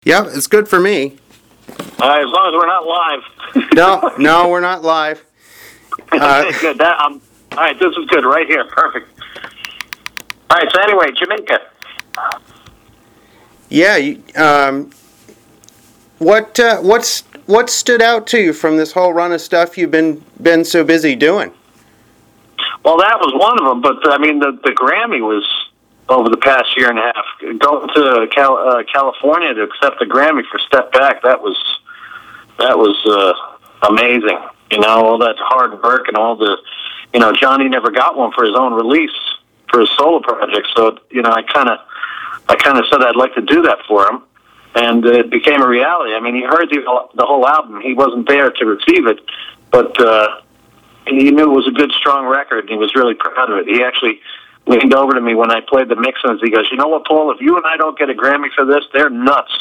Yeah, it's good for me. As long as we're not live. No, we're not live. Good. All right, this is good right here. Perfect. All right, so anyway, Jamaica. Yeah, what stood out to you from this whole run of stuff you've been so busy doing? Well, that was one of them, but I mean, the Grammy was over the past year and a half. Going to California to accept the Grammy for Step Back, that was amazing. You know, all that hard work and all the, Johnny never got one for his own release for his solo project. So, I kind of said I'd like to do that for him, and it became a reality. I mean, he heard the whole album. He wasn't there to receive it, but he knew it was a good, strong record, and he was really proud of it. He actually leaned over to me when I played the mix-ins. He goes, "You know what, Paul? If you and I don't get a Grammy for this, they're nuts."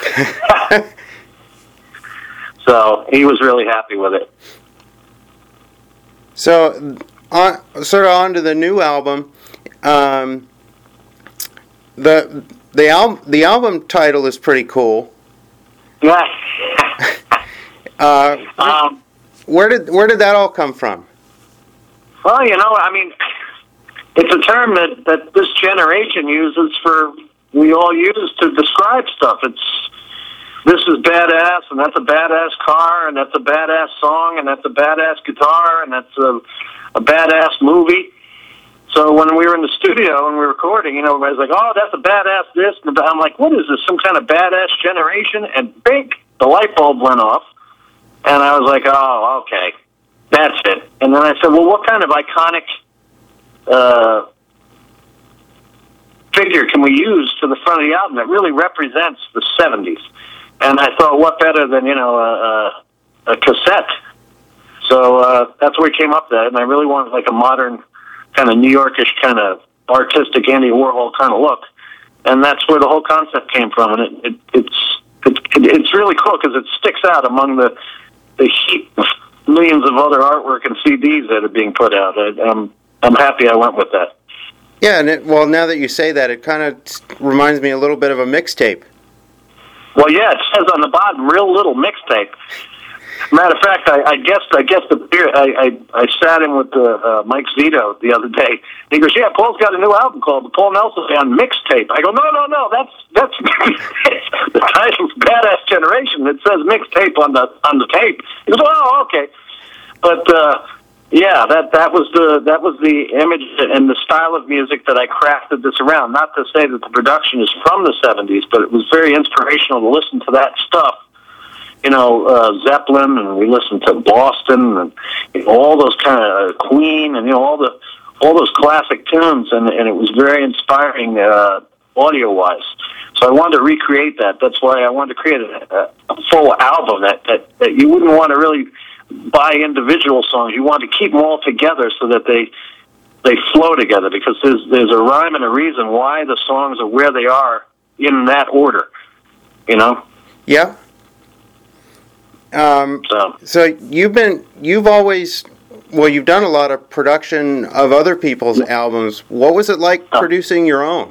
So he was really happy with it. So, sort of on to the new album. The album title is pretty cool. Yeah. Where did that all come from? Well, I mean, it's a term that this generation uses we all use to describe stuff. This is badass, and that's a badass car, and that's a badass song, and that's a badass guitar, and that's a badass movie. So when we were in the studio and we were recording, everybody's like, "Oh, that's a badass this." And I'm like, "What is this, some kind of badass generation?" And big, the light bulb went off. And I was like, "Oh, okay, that's it." And then I said, "Well, what kind of iconic figure can we use to the front of the album that really represents the 70s?" And I thought, what better than, a cassette? So that's where we came up with that. And I really wanted like a modern kind of New Yorkish kind of artistic Andy Warhol kind of look. And that's where the whole concept came from. And it's really cool because it sticks out among the heap of millions of other artwork and CDs that are being put out. I'm happy I went with that. Yeah, and now that you say that, it kind of reminds me a little bit of a mixtape. Well, yeah, it says on the bottom, "real little mixtape." Matter of fact, I guess I sat in with Mike Zito the other day. He goes, "Yeah, Paul's got a new album called the Paul Nelson Band Mixtape." I go, "No, that's the title's Badass Generation. It says mixtape on the tape." He goes, "Oh, okay," but yeah, that was the image and the style of music that I crafted this around. Not to say that the production is from the 70s, but it was very inspirational to listen to that stuff. Zeppelin, and we listened to Boston, and all those kind of Queen, and all those classic tunes, and it was very inspiring audio-wise. So I wanted to recreate that. That's why I wanted to create a full album that you wouldn't want to really buy individual songs. You want to keep them all together so that they flow together, because there's a rhyme and a reason why the songs are where they are in that order. Yeah. So you've done a lot of production of other people's albums. What was it like producing your own?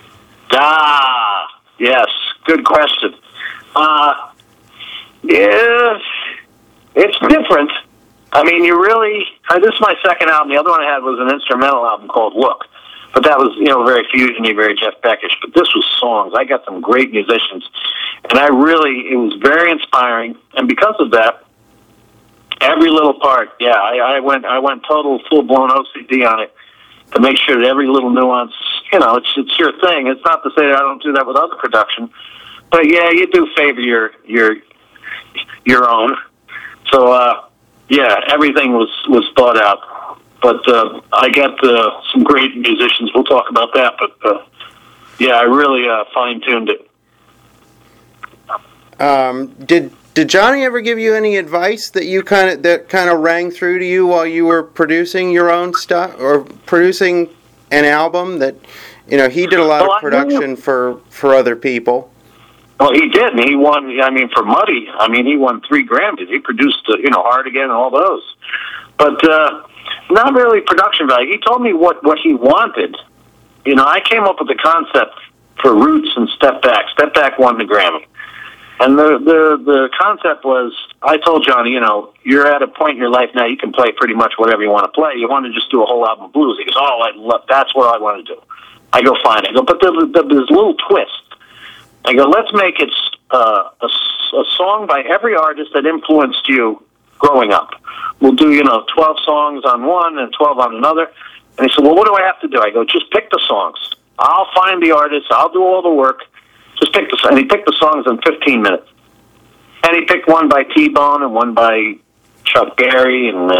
Yes, good question. Yeah, it's different. I mean, this is my second album. The other one I had was an instrumental album called Look. But that was, very fusion-y, very Jeff Beckish. But this was songs. I got some great musicians. And it was very inspiring. And because of that, every little part, I went total full-blown OCD on it to make sure that every little nuance, it's your thing. It's not to say that I don't do that with other production. But yeah, you do favor your own. So, everything was thought out. But I got some great musicians. We'll talk about that. But I really fine-tuned it. Did Johnny ever give you any advice that kind of rang through to you while you were producing your own stuff or producing an album? That he did a lot of production for other people. Well, he did, and he won. For Muddy, he won 3 Grammys. He produced, Hard Again and all those. But not really production value. He told me what he wanted. I came up with the concept for Roots and Step Back. Step Back won the Grammy. And the concept was, I told Johnny, you're at a point in your life now you can play pretty much whatever you want to play. You want to just do a whole album of blues. He goes, that's what I want to do. I go, fine. I go, but there's a little twist. I go, let's make it a song by every artist that influenced you growing up. We'll do, 12 songs on one and 12 on another. And he said, well, what do I have to do? I go, just pick the songs. I'll find the artists. I'll do all the work. Just pick and he picked the songs in 15 minutes. And he picked one by T-Bone and one by Chuck Berry and,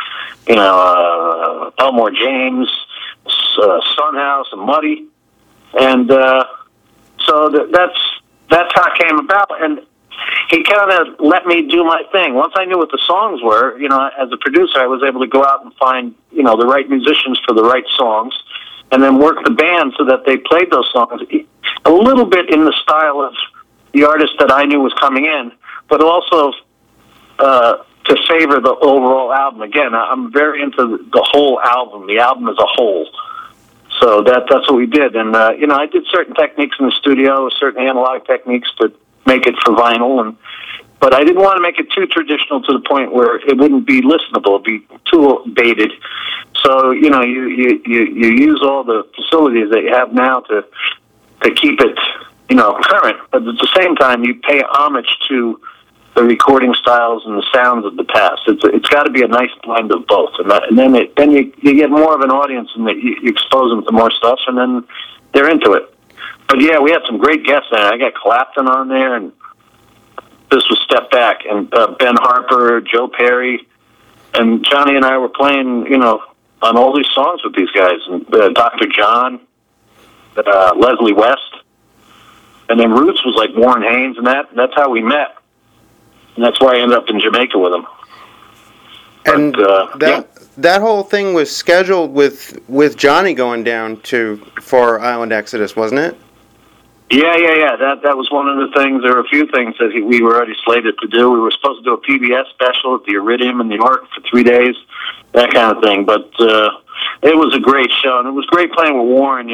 Elmore James, Sunhouse and Muddy. And so that's how it came about. And he kind of let me do my thing. Once I knew what the songs were, as a producer, I was able to go out and find, the right musicians for the right songs, and then work the band so that they played those songs a little bit in the style of the artist that I knew was coming in, but also to favor the overall album. Again, I'm very into the whole album, the album as a whole. So that's what we did. And, I did certain techniques in the studio, certain analog techniques to make it for vinyl, but I didn't want to make it too traditional to the point where it wouldn't be listenable, it'd be too dated. So, you use all the facilities that you have now to keep it, current, but at the same time you pay homage to the recording styles and the sounds of the past. It's got to be a nice blend of both, and then you get more of an audience, and you expose them to more stuff, and then they're into it. But yeah, we had some great guests there. I got Clapton on there, and this was Step Back, and Ben Harper, Joe Perry, and Johnny and I were playing, on all these songs with these guys, and Dr. John, Leslie West, and then Roots was like Warren Haynes, and that's how we met, and that's why I ended up in Jamaica with him. And that whole thing was scheduled with Johnny going down for Island Exodus, wasn't it? Yeah. That was one of the things. There were a few things that we were already slated to do. We were supposed to do a PBS special at the Iridium in New York for 3 days, that kind of thing. But it was a great show, and it was great playing with Warren.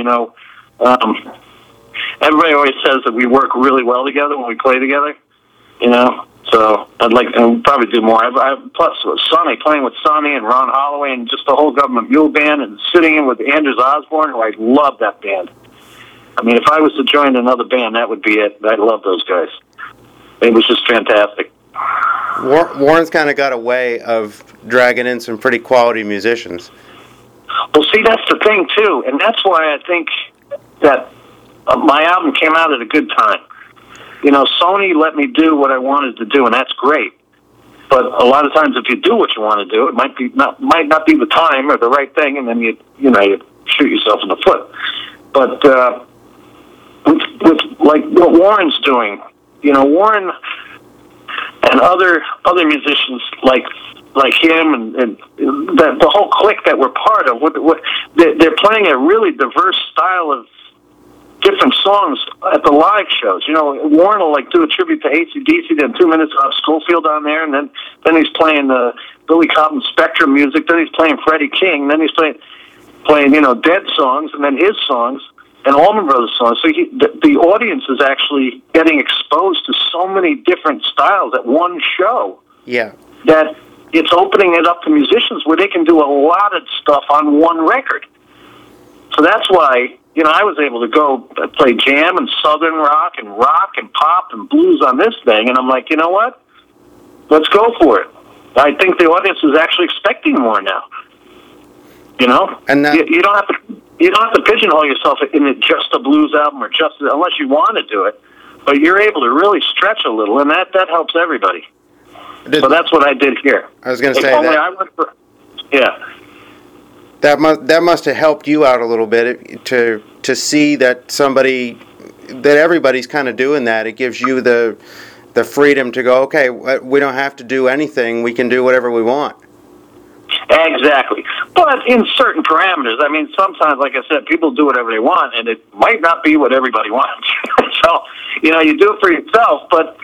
Everybody always says that we work really well together when we play together. So I'd like to probably do more. Plus Sonny, playing with Sonny and Ron Holloway and just the whole Government Mule Band, and sitting in with Anders Osborne, who I love that band. I mean, if I was to join another band, that would be it. I love those guys. It was just fantastic. Warren's kind of got a way of dragging in some pretty quality musicians. Well, see, that's the thing, too. And that's why I think that my album came out at a good time. Sony let me do what I wanted to do, and that's great. But a lot of times, if you do what you want to do, it might not be the time or the right thing, and then you shoot yourself in the foot. But with like what Warren's doing, Warren and other musicians like him and the whole clique that we're part of, they're playing a really diverse style of different songs at the live shows. Warren will do a tribute to AC/DC, then 2 minutes of Schofield on there, and then he's playing the Billy Cobham Spectrum music, then he's playing Freddie King, then he's playing Dead songs, and then his songs, and Allman Brothers songs. So the audience is actually getting exposed to so many different styles at one show. Yeah. That it's opening it up to musicians where they can do a lot of stuff on one record. So that's why, I was able to go play jam and southern rock and pop and blues on this thing, and I'm like, you know what? Let's go for it. I think the audience is actually expecting more now. And that, you don't have to pigeonhole yourself in just a blues album or just unless you want to do it, but you're able to really stretch a little, and that helps everybody. So that's what I did here. I was going to say that. That must have helped you out a little bit to see that everybody's kind of doing that. It gives you the freedom to go, okay, we don't have to do anything. We can do whatever we want. Exactly. But in certain parameters. I mean, sometimes, like I said, people do whatever they want, and it might not be what everybody wants. So, you do it for yourself, but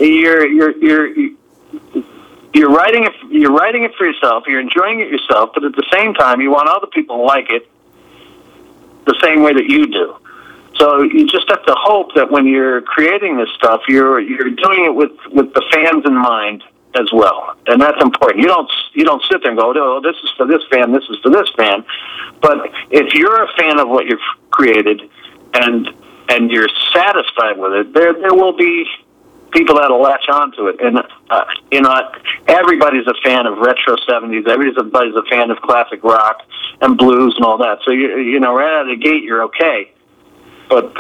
you're writing it for yourself. You're enjoying it yourself, but at the same time, you want other people to like it the same way that you do. So you just have to hope that when you're creating this stuff, you're doing it with the fans in mind as well, and that's important. You don't sit there and go, oh, this is for this fan, this is for this fan. But if you're a fan of what you've created, and you're satisfied with it, there will be people that'll latch onto it. And everybody's a fan of retro '70s. Everybody's a fan of classic rock and blues and all that. So you know, right out of the gate, you're okay. But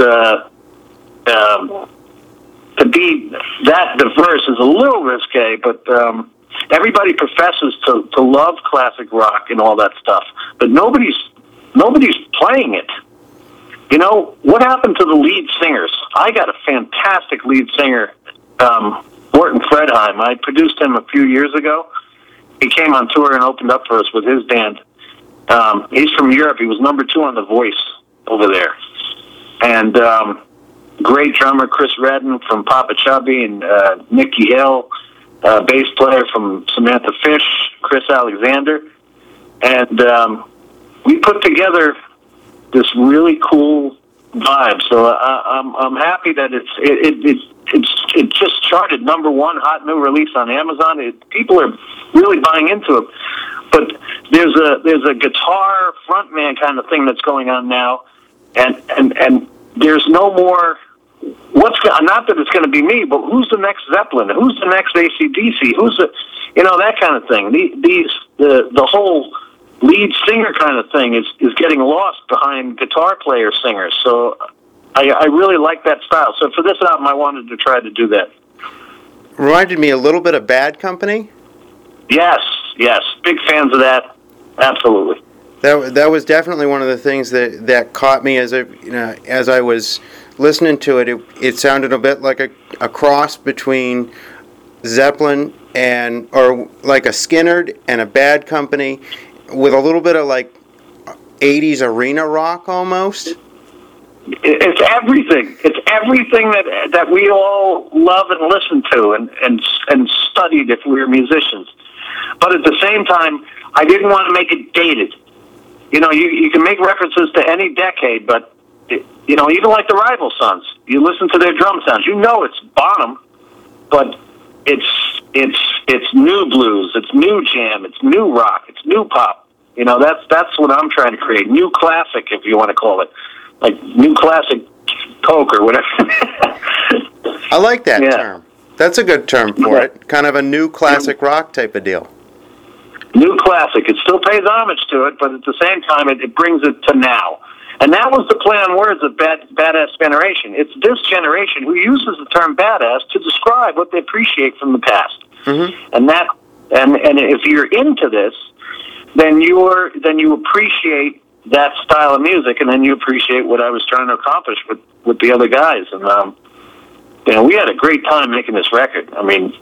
to be that diverse is a little risque, but everybody professes to love classic rock and all that stuff, but nobody's playing it. You know, what happened to the lead singers? I got a fantastic lead singer, Morton Fredheim. I produced him a few years ago. He came on tour and opened up for us with his band. He's from Europe. He was #2 on The Voice over there. And great drummer Chris Redden from Papa Chubby, and Nicky Hill, bass player from Samantha Fish, Chris Alexander, and we put together this really cool vibe. So I'm happy that it just charted #1 hot new release on Amazon. People are really buying into it. But there's a guitar frontman kind of thing that's going on now, and there's no more. Not that it's going to be me, but who's the next Zeppelin? Who's the next AC/DC? Who's that kind of thing. The whole lead singer kind of thing is getting lost behind guitar player singers. So I really like that style. So for this album, I wanted to try to do that. Reminded me a little bit of Bad Company. Yes, big fans of that. Absolutely. That was definitely one of the things that caught me as I was listening to it. It sounded a bit like a cross between Zeppelin or like a Skynyrd and a Bad Company, with a little bit of like 80s arena rock almost. It's everything. It's everything that we all love and listen to and studied if we were musicians. But at the same time, I didn't want to make it dated. You know, you can make references to any decade, but even like the Rival Sons, you listen to their drum sounds. You know it's Bonham, but it's new blues, it's new jam, it's new rock, it's new pop. You know, that's what I'm trying to create. New classic, if you want to call it, like new classic Coke or whatever. I like that term. That's a good term for it. Kind of a new classic rock type of deal. New classic. It still pays homage to it, but at the same time, it brings it to now. And that was the play on words of Badass Generation. It's this generation who uses the term badass to describe what they appreciate from the past. Mm-hmm. And if you're into this, then you appreciate that style of music, and then you appreciate what I was trying to accomplish with the other guys. And we had a great time making this record. I mean,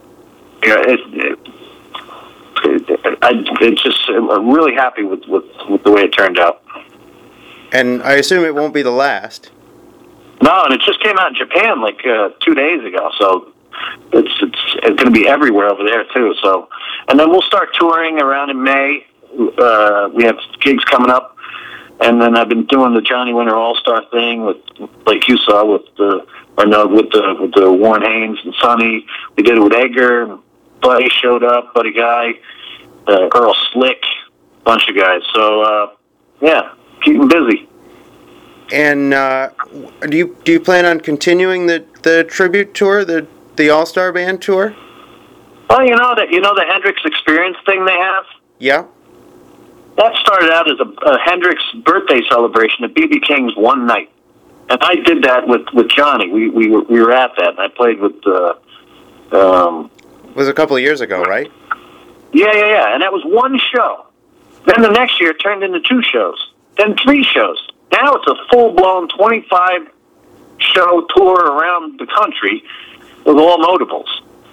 I'm really happy with the way it turned out. And I assume it won't be the last. No, and it just came out in Japan like 2 days ago, so it's going to be everywhere over there too. So, and then we'll start touring around in May. We have gigs coming up, and then I've been doing the Johnny Winter All-Star thing with, like you saw, with the Warren Haynes and Sonny. We did it with Edgar. Buddy showed up, Buddy Guy, Earl Slick, bunch of guys. So keep them busy. And do you plan on continuing the tribute tour, the All-Star Band tour? Well, you know the Hendrix Experience thing they have? Yeah. That started out as a Hendrix birthday celebration at B.B. King's one night. And I did that with Johnny. We were at that, and I played with it was a couple of years ago, right? Yeah. And that was one show. Then the next year it turned into 2 shows. Then 3 shows. Now it's a full-blown 25-show tour around the country with all notables.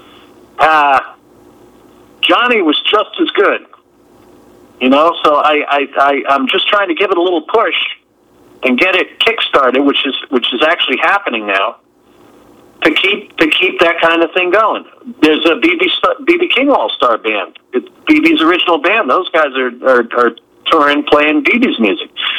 Johnny was just as good. So I'm just trying to give it a little push and get it kickstarted, which is actually happening now, to keep that kind of thing going. There's a B.B. King All-Star Band. It's B.B.'s original band. Those guys are touring, playing B.B.'s music.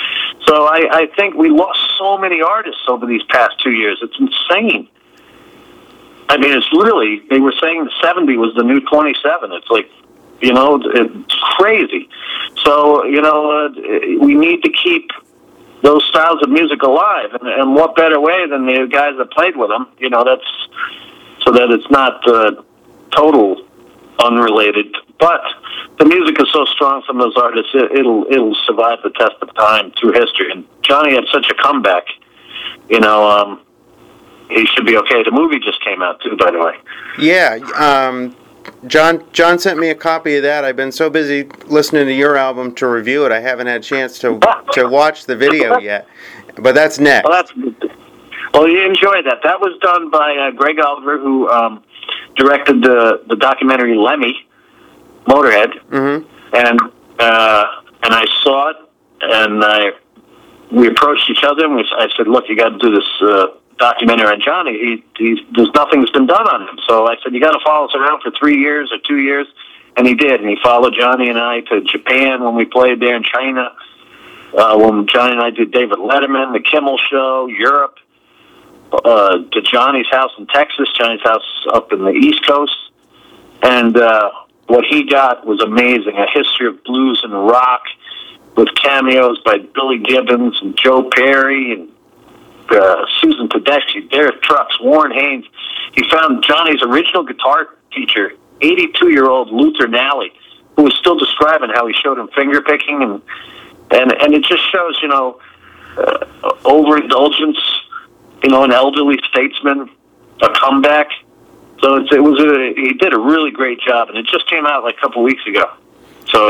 So I think we lost so many artists over these past 2 years. It's insane. I mean, it's really, they were saying 70 was the new 27. It's like, you know, it's crazy. So, you know, we need to keep those styles of music alive. And what better way than the guys that played with them? You know, that's so that it's not total unrelated. But the music is so strong from those artists, it'll survive the test of time through history. And Johnny had such a comeback, you know, he should be okay. The movie just came out, too, by the way. Yeah, John sent me a copy of that. I've been so busy listening to your album to review it, I haven't had a chance to watch the video yet. But that's next. Well, you enjoyed that. That was done by Greg Oliver, who directed the documentary Lemmy, Motorhead. Mm-hmm. And I saw it, and we approached each other, and I said, look, you got to do this documentary on Johnny. There's nothing's been done on him. So I said, you got to follow us around for 3 years or 2 years. And he did. And he followed Johnny and I to Japan when we played there in China. When Johnny and I did David Letterman, The Kimmel Show, Europe, to Johnny's house in Texas, Johnny's house up in the East Coast. And what he got was amazing. A history of blues and rock with cameos by Billy Gibbons and Joe Perry and Susan Tedeschi, Derek Trucks, Warren Haynes. He found Johnny's original guitar teacher, 82-year-old Luther Nally, who was still describing how he showed him finger picking, and it just shows, you know, overindulgence, you know, an elderly statesman, a comeback. So he did a really great job, and it just came out like a couple weeks ago. So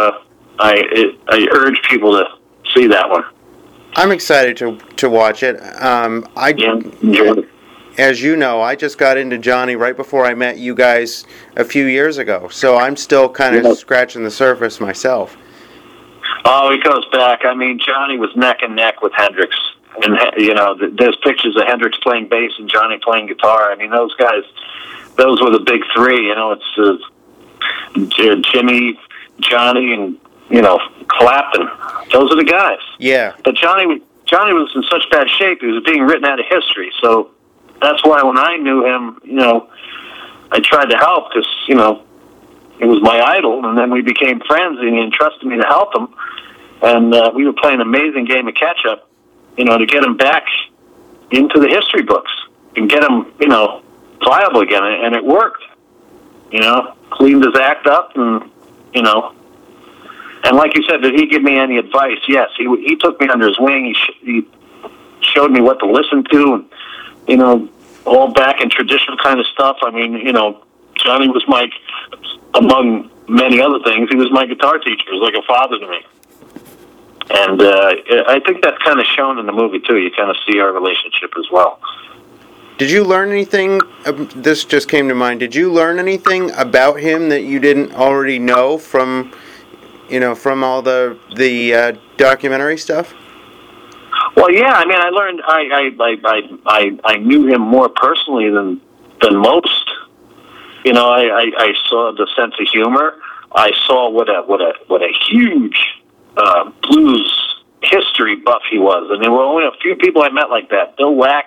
I urge people to see that one. I'm excited to watch it. As you know, I just got into Johnny right before I met you guys a few years ago, so I'm still kind of scratching the surface myself. Oh, he goes back. I mean, Johnny was neck and neck with Hendrix. And, you know, there's pictures of Hendrix playing bass and Johnny playing guitar. I mean, those guys, those were the big three. You know, it's Jimmy, Johnny, and, you know, Clapton. Those are the guys. Yeah. But Johnny was in such bad shape, he was being written out of history. So that's why when I knew him, you know, I tried to help because, you know, he was my idol. And then we became friends, and he entrusted me to help him. And we were playing an amazing game of catch-up, you know, to get him back into the history books and get him, you know, viable again. And it worked, you know, cleaned his act up and, you know. And like you said, did he give me any advice? Yes, he took me under his wing. He showed me what to listen to, and, you know, all back in traditional kind of stuff. I mean, you know, Johnny was among many other things, he was my guitar teacher. He was like a father to me. And I think that's kind of shown in the movie, too. You kind of see our relationship as well. Did you learn anything, this just came to mind, did you learn anything about him that you didn't already know from, you know, from all the documentary stuff? Well, yeah, I mean, I learned, I knew him more personally than most. You know, I saw the sense of humor. I saw what a huge blues history buff he was, and there were only a few people I met like that. Bill Wax,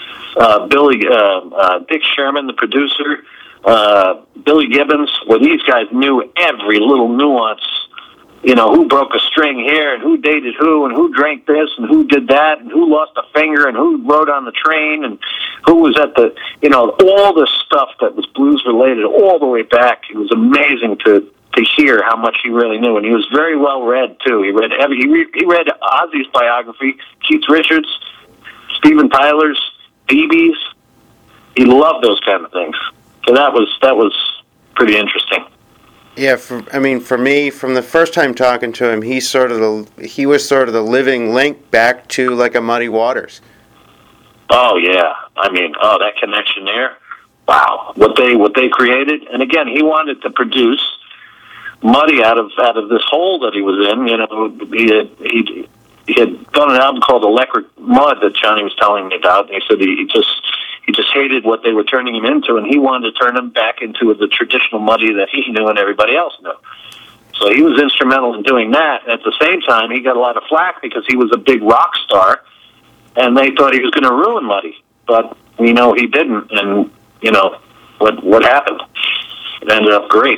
Dick Sherman, the producer, Billy Gibbons. Well, these guys knew every little nuance. You know, who broke a string here, and who dated who, and who drank this, and who did that, and who lost a finger, and who rode on the train, and who was at the, you know, all this stuff that was blues related all the way back. It was amazing to hear how much he really knew, and he was very well read too. He read Ozzy's biography, Keith Richards, Steven Tyler's, BB's. He loved those kind of things. So that was pretty interesting. Yeah, for me, from the first time talking to him, he was sort of the living link back to like a Muddy Waters. Oh yeah, I mean, that connection there. Wow, what they created, and again, he wanted to produce Muddy out of this hole that he was in. You know, he had done an album called Electric Mud that Johnny was telling me about. And he said he just hated what they were turning him into, and he wanted to turn him back into the traditional Muddy that he knew and everybody else knew. So he was instrumental in doing that. At the same time, he got a lot of flack because he was a big rock star, and they thought he was going to ruin Muddy. But we know he didn't, and, you know, what happened? It ended up great.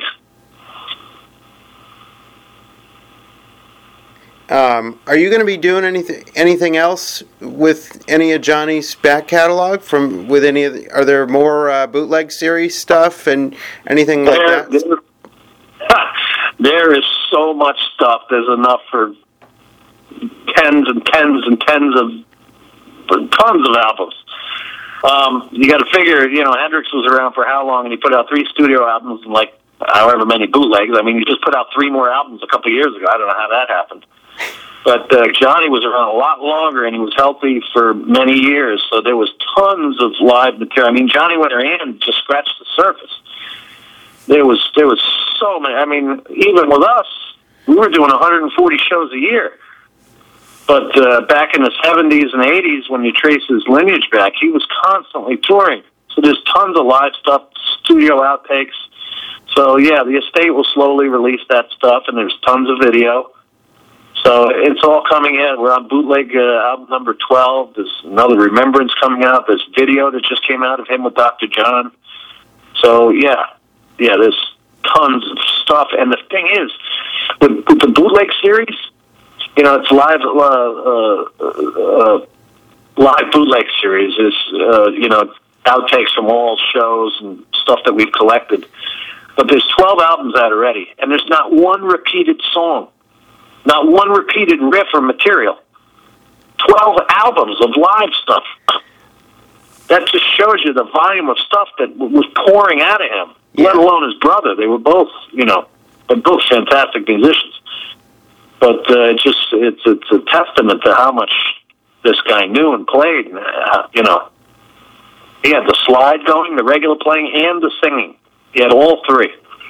Are you going to be doing anything else with any of Johnny's back catalog? Are there more bootleg series stuff and anything like that? There is so much stuff. There's enough for tons and tons and tons of albums. You got to figure, you know, Hendrix was around for how long, and he put out 3 studio albums and like however many bootlegs. I mean, he just put out 3 more albums a couple of years ago. I don't know how that happened. But Johnny was around a lot longer, and he was healthy for many years, so there was tons of live material. I mean, Johnny Winter and just scratched the surface. There was so many. I mean, even with us, we were doing 140 shows a year. But back in the 70s and 80s, when you trace his lineage back, he was constantly touring. So there's tons of live stuff, studio outtakes. So, yeah, the estate will slowly release that stuff, and there's tons of video. So it's all coming in. We're on bootleg album number 12. There's another Remembrance coming out. There's video that just came out of him with Dr. John. So, yeah, there's tons of stuff. And the thing is, with the bootleg series, you know, it's live bootleg series. Is you know, outtakes from all shows and stuff that we've collected. But there's 12 albums out already, and there's not one repeated song. Not one repeated riff or material. 12 albums of live stuff. That just shows you the volume of stuff that was pouring out of him, let alone his brother. They were both, you know, they're both fantastic musicians. But it's a testament to how much this guy knew and played. You know, he had the slide going, the regular playing, and the singing. He had all 3.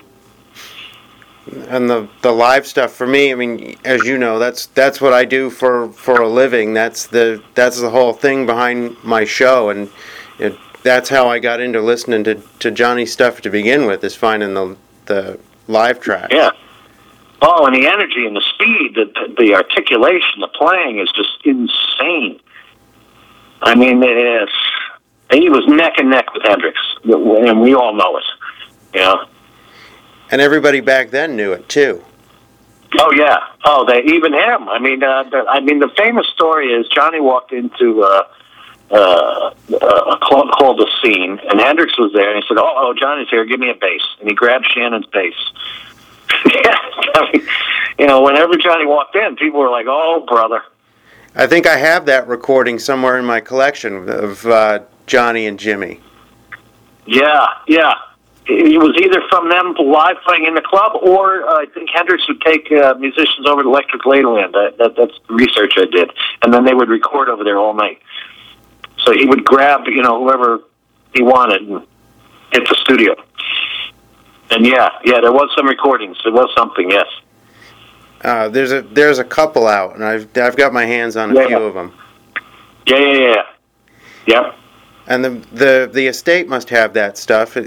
And the live stuff for me, I mean, as you know, that's what I do for a living. That's the whole thing behind my show, and that's how I got into listening to Johnny's stuff to begin with, is finding the live tracks. Yeah. Oh, and the energy and the speed, the articulation, the playing is just insane. I mean, he was neck and neck with Hendrix, and we all know it. You know. And everybody back then knew it too. Oh yeah. Oh, even him. I mean, the famous story is Johnny walked into a club called The Scene, and Hendrix was there, and he said, "Oh, Johnny's here. Give me a bass." And he grabbed Shannon's bass. I mean, you know, whenever Johnny walked in, people were like, "Oh, brother." I think I have that recording somewhere in my collection of Johnny and Jimmy. Yeah. It was either from them live playing in the club, or I think Hendrix would take musicians over to Electric Ladyland. That's the research I did. And then they would record over there all night. So he would grab, you know, whoever he wanted and hit the studio. And yeah, there was some recordings. There was something, yes. There's a couple out, and I've got my hands on a few of them. Yeah. Yep. And the estate must have that stuff.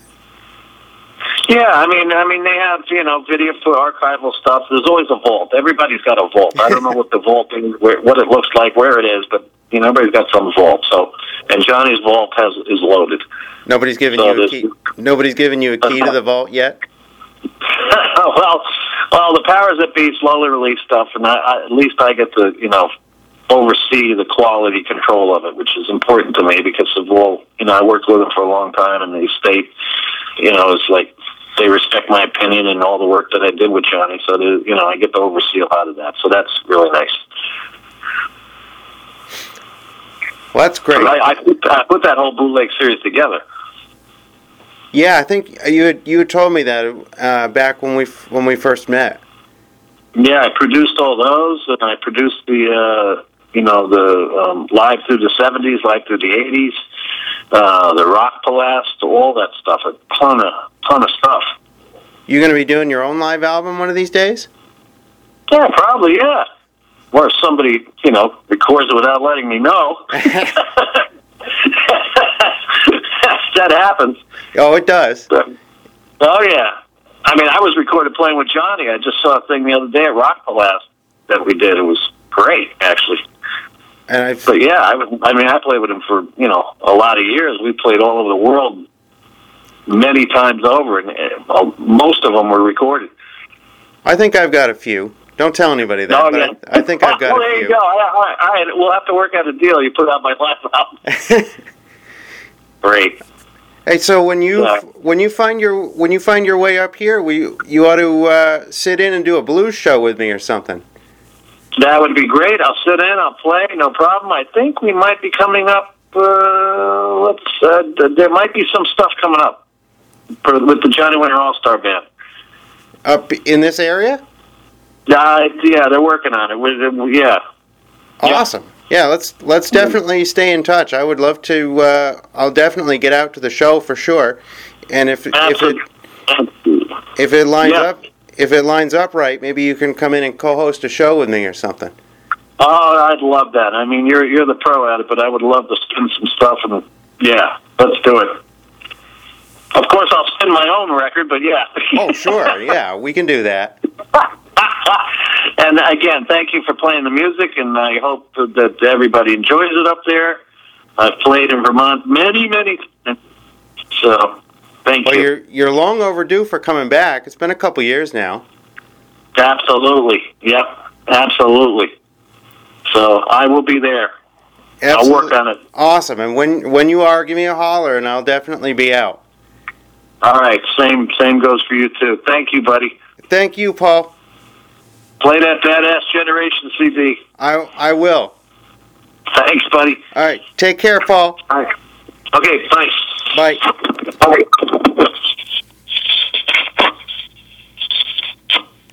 Yeah, I mean, they have, you know, video for archival stuff. There's always a vault. Everybody's got a vault. I don't know what the vault is, what it looks like, where it is, but you know, everybody's got some vault. So, and Johnny's vault is loaded. Nobody's giving you a key. Nobody's giving you a key to the vault yet. well, the powers that be slowly release stuff, and at least I get to, you know, oversee the quality control of it, which is important to me because of all, you know, I worked with them for a long time, and the estate, you know, it's like they respect my opinion and all the work that I did with Johnny, so you know, I get to oversee a lot of that, so that's really nice. Well, that's great. I put that whole bootleg series together. Yeah, I think you had told me that back when we first met. Yeah, I produced all those, and I produced the live through the 70s, live through the 80s, the Rock Palast, all that stuff, a ton of stuff. You going to be doing your own live album one of these days? Yeah, probably, yeah. Or if somebody, you know, records it without letting me know. That happens. Oh, it does. Oh, yeah. I mean, I was recorded playing with Johnny. I just saw a thing the other day at Rock Palace that we did. It was great, actually. But yeah, I played with him for a lot of years. We played all over the world many times over, and most of them were recorded. I think I've got a few. Don't tell anybody that. No, yeah. I think I've got a few. There you go. We'll have to work out a deal. You put out my last album. Great. Hey, so when you find your way up here, you ought to sit in and do a blues show with me or something. That would be great. I'll sit in. I'll play. No problem. I think we might be coming up. There might be some stuff coming up with the Johnny Winter All-Star Band. Up in this area? Yeah, they're working on it. Yeah. Awesome. Yeah, let's definitely stay in touch. I would love to. I'll definitely get out to the show for sure. And if it lines up right, maybe you can come in and co-host a show with me or something. Oh, I'd love that. I mean, you're the pro at it, but I would love to spin some stuff, and yeah, let's do it. Of course, I'll spin my own record, but yeah. Oh, sure. Yeah, we can do that. And again, thank you for playing the music, and I hope that everybody enjoys it up there. I've played in Vermont many times, so thank you. Well, you're long overdue for coming back. It's been a couple years now. Absolutely. Yep. Absolutely. So I will be there. Absolutely. I'll work on it. Awesome. And when you are, give me a holler, and I'll definitely be out. All right. Same goes for you, too. Thank you, buddy. Thank you, Paul. Play that Badass Generation CD. I will. Thanks, buddy. All right. Take care, Paul. All right. Okay, thanks. Bye. Bye.